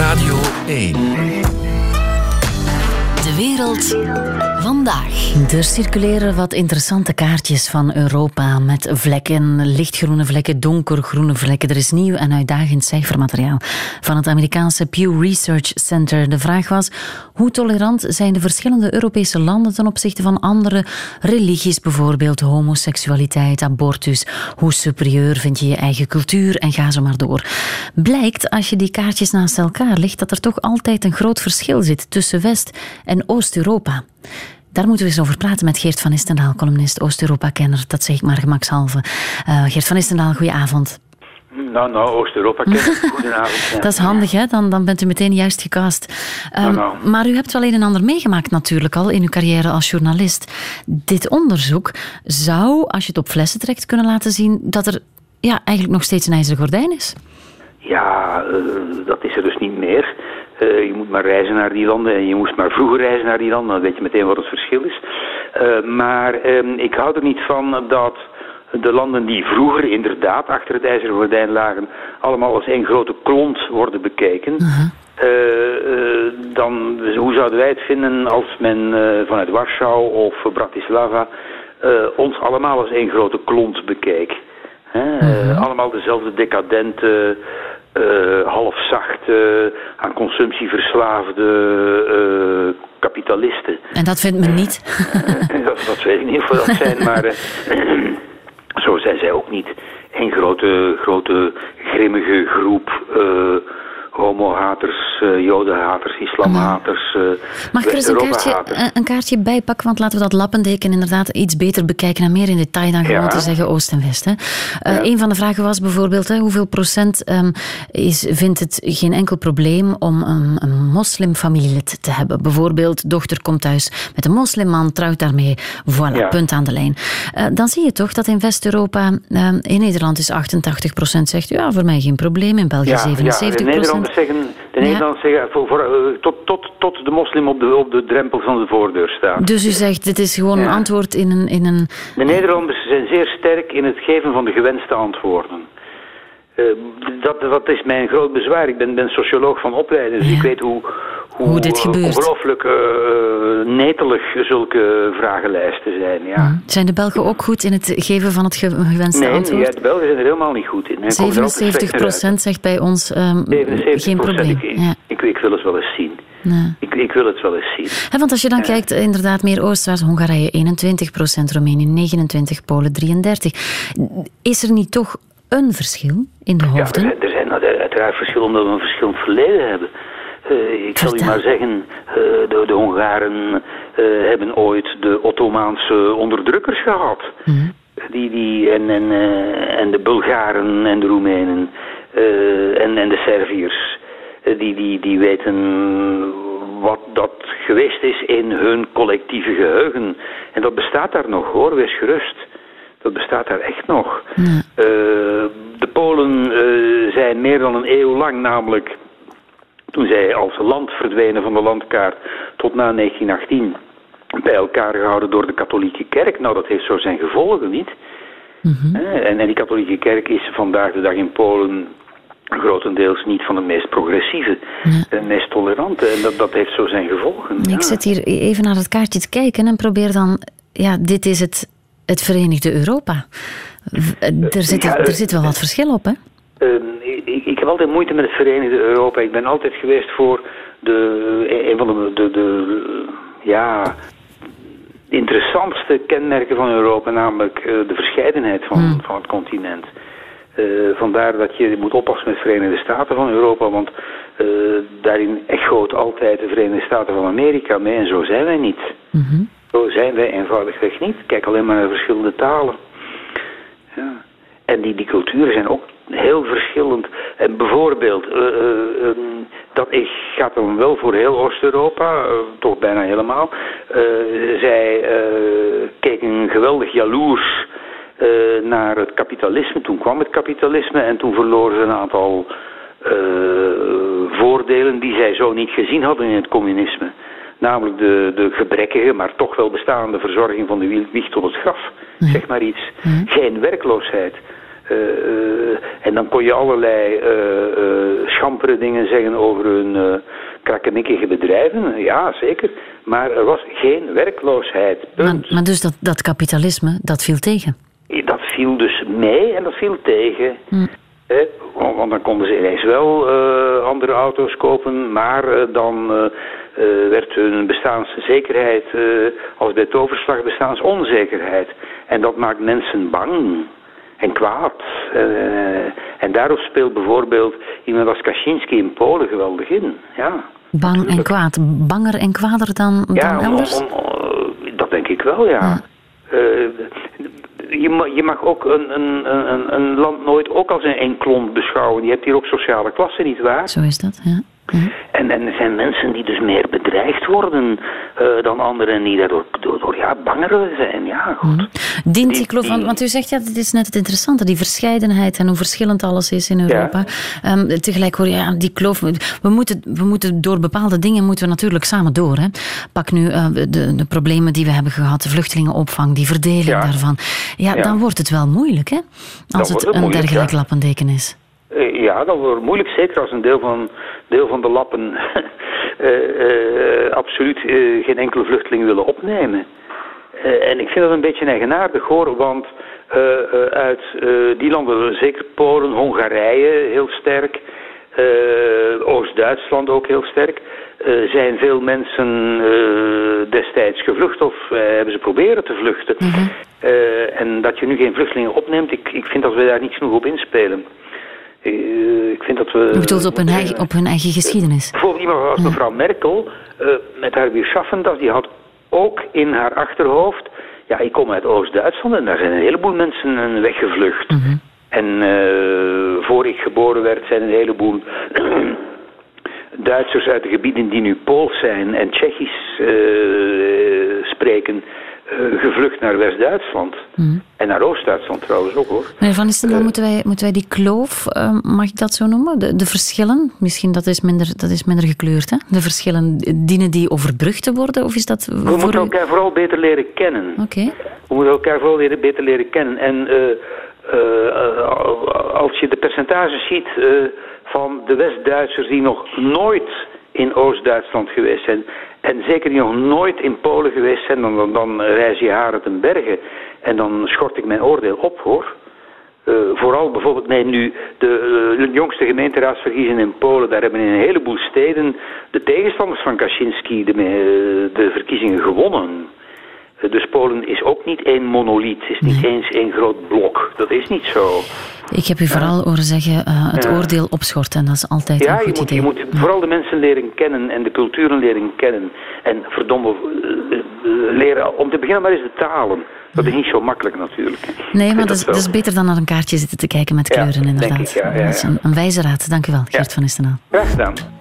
Radio 1. De wereld vandaag. Er circuleren wat interessante kaartjes van Europa met vlekken, lichtgroene vlekken, donkergroene vlekken. Er is nieuw en uitdagend cijfermateriaal van het Amerikaanse Pew Research Center. De vraag was, hoe tolerant zijn de verschillende Europese landen ten opzichte van andere religies, bijvoorbeeld homoseksualiteit, abortus? Hoe superieur vind je je eigen cultuur? En ga zo maar door. Blijkt, als je die kaartjes naast elkaar legt, dat er toch altijd een groot verschil zit tussen West- en Oost-Europa. Daar moeten we eens over praten met Geert van Istendaal, columnist, Oost-Europa-kenner. Dat zeg ik maar gemakshalve. Geert van Istendaal, goedenavond. Nou, Oost-Europa-kenner, goedenavond. Dat is handig, hè? Dan bent u meteen juist gecast. Maar u hebt wel een en ander meegemaakt natuurlijk al in uw carrière als journalist. Dit onderzoek zou, als je het op flessen trekt, kunnen laten zien dat er eigenlijk nog steeds een ijzeren gordijn is. Ja, dat is er dus niet meer. Je moet maar reizen naar die landen en je moest maar vroeger reizen naar die landen. Dan weet je meteen wat het verschil is. Maar ik hou er niet van dat de landen die vroeger inderdaad achter het ijzeren gordijn lagen, allemaal als één grote klont worden bekeken. Dan, hoe zouden wij het vinden als men vanuit Warschau of Bratislava ons allemaal als één grote klont bekeek? Allemaal dezelfde decadente, halfzachte, aan consumptie verslaafde kapitalisten. En dat vindt men niet? Dat weet ik niet of dat zijn, maar zo zijn zij ook niet. Een grote grimmige groep homohaters, jodenhaters, islamhaters, Mag ik er eens een kaartje bijpakken? Want laten we dat lappendeken inderdaad iets beter bekijken en meer in detail dan gewoon te zeggen Oost en West. Hè. Een van de vragen was bijvoorbeeld, hoeveel procent vindt het geen enkel probleem om een moslimfamilielid te hebben? Bijvoorbeeld, dochter komt thuis met een moslimman, trouwt daarmee, voilà, punt aan de lijn. Dan zie je toch dat in West-Europa, in Nederland is 88% zegt, ja, voor mij geen probleem, in België 77%. De Nederlanders zeggen tot de moslim op de drempel van de voordeur staat. Dus u zegt, dit is gewoon een antwoord in een... De Nederlanders zijn zeer sterk in het geven van de gewenste antwoorden. Dat is mijn groot bezwaar. Ik ben socioloog van opleiding, dus ik weet hoe dit gebeurt. Ongelooflijk netelig zulke vragenlijsten zijn. Ja. Zijn de Belgen ook goed in het geven van het gewenste antwoord? Nee, de Belgen zijn er helemaal niet goed in. 77% zegt bij ons geen probleem. Ik wil het wel eens zien. Nee. Ik wil het wel eens zien. Want als je dan kijkt, inderdaad, meer oostwaarts, Hongarije 21%, Roemenië 29%, Polen 33%. Is er niet toch een verschil in de hoofden? Ja, er zijn uiteraard verschillen omdat we een verschillend verleden hebben. Ik zal u maar zeggen, de Hongaren hebben ooit de Ottomaanse onderdrukkers gehad. En de Bulgaren en de Roemenen en de Serviërs. Die weten wat dat geweest is in hun collectieve geheugen. En dat bestaat daar nog, hoor, wees gerust. Dat bestaat daar echt nog. De Polen zijn meer dan een eeuw lang, namelijk toen zij als land verdwenen van de landkaart tot na 1918, bij elkaar gehouden door de katholieke kerk. Nou, dat heeft zo zijn gevolgen, niet? En die katholieke kerk is vandaag de dag in Polen grotendeels niet van de meest progressieve en meest tolerante. En dat heeft zo zijn gevolgen. Ik zit hier even naar het kaartje te kijken en probeer dan... Ja, dit is het Verenigde Europa. Er zit wel wat verschil op, hè? Ik heb altijd moeite met het Verenigde Europa. Ik ben altijd geweest voor een van de interessantste kenmerken van Europa, namelijk de verscheidenheid van het continent. Vandaar dat je moet oppassen met de Verenigde Staten van Europa, want daarin echoot altijd de Verenigde Staten van Amerika mee en zo zijn wij niet. Zo zijn wij eenvoudigweg niet. Kijk alleen maar naar verschillende talen. Ja. En die culturen zijn ook heel verschillend. En bijvoorbeeld, dat gaat dan wel voor heel Oost-Europa, toch bijna helemaal. Zij keken geweldig jaloers naar het kapitalisme. Toen kwam het kapitalisme en toen verloren ze een aantal voordelen die zij zo niet gezien hadden in het communisme. Namelijk de gebrekkige, maar toch wel bestaande verzorging van de wieg tot het graf. Zeg maar iets. Geen werkloosheid. En dan kon je allerlei schampere dingen zeggen over hun krakkemikkige bedrijven. Ja, zeker. Maar er was geen werkloosheid. Maar dus dat kapitalisme, dat viel tegen? Dat viel dus mee en dat viel tegen. Want dan konden ze ineens wel andere auto's kopen, maar dan werd hun bestaanszekerheid als bij toverslag bestaansonzekerheid. En dat maakt mensen bang en kwaad. En daarop speelt bijvoorbeeld iemand als Kaczynski in Polen geweldig in. Ja, bang natuurlijk. En kwaad. Banger en kwader dan elders? Dat denk ik wel, ja. Je mag ook een land nooit ook als een enklont beschouwen. Je hebt hier ook sociale klassen, nietwaar? Zo is dat, ja. En er zijn mensen die dus meer bedreigd worden dan anderen die daardoor banger zijn. Ja, goed. Dient die kloof, want u zegt, dit is net het interessante, die verscheidenheid en hoe verschillend alles is in Europa. Ja. Tegelijk hoor je, die kloof, we moeten door bepaalde dingen moeten we natuurlijk samen door. Hè. Pak nu de problemen die we hebben gehad, de vluchtelingenopvang, die verdeling daarvan. Ja, dan wordt het wel moeilijk, hè? Als het een dergelijk lappendeken is. Ja, dat wordt moeilijk, zeker als een deel van de lappen absoluut geen enkele vluchteling willen opnemen. En ik vind dat een beetje eigenaardig hoor, want uit die landen, zeker Polen, Hongarije heel sterk, Oost-Duitsland ook heel sterk, zijn veel mensen destijds gevlucht of hebben ze proberen te vluchten. En dat je nu geen vluchtelingen opneemt, ik vind dat we daar niet genoeg op inspelen. Ik vind dat we... U bedoelt op hun eigen geschiedenis? Bijvoorbeeld iemand als mevrouw Merkel, met haar Wir schaffen das, die had ook in haar achterhoofd, ja, ik kom uit Oost-Duitsland en daar zijn een heleboel mensen weggevlucht. En voor ik geboren werd zijn een heleboel Duitsers uit de gebieden die nu Pools zijn en Tsjechisch spreken, gevlucht naar West-Duitsland. En naar Oost-Duitsland trouwens ook, hoor. Meneer Van Nistelrooy, moeten wij die kloof, mag ik dat zo noemen? De verschillen, misschien dat is minder gekleurd, hè? De verschillen, dienen die overbrugd te worden? Of is dat we moeten elkaar vooral beter leren kennen. Okay. We moeten elkaar vooral beter leren kennen. En als je de percentages ziet van de West-Duitsers die nog nooit in Oost-Duitsland geweest zijn, en zeker die nog nooit in Polen geweest zijn, dan reis je haren ten berge. En dan schort ik mijn oordeel op, hoor. Vooral bijvoorbeeld nu de jongste gemeenteraadsverkiezingen in Polen, daar hebben in een heleboel steden de tegenstanders van Kaczynski de verkiezingen gewonnen. Dus Polen is ook niet één monoliet, is niet eens één groot blok. Dat is niet zo. Ik heb u vooral horen zeggen het oordeel opschorten. Dat is altijd een goed idee. Je moet vooral de mensen leren kennen en de culturen leren kennen. En verdomme leren, om te beginnen maar eens de talen. Dat is niet zo makkelijk natuurlijk. Nee, maar dat is beter dan naar een kaartje zitten te kijken met kleuren, inderdaad. Denk ik, Dat is een wijze raad. Dank u wel, Geert van Istenaal. Graag gedaan.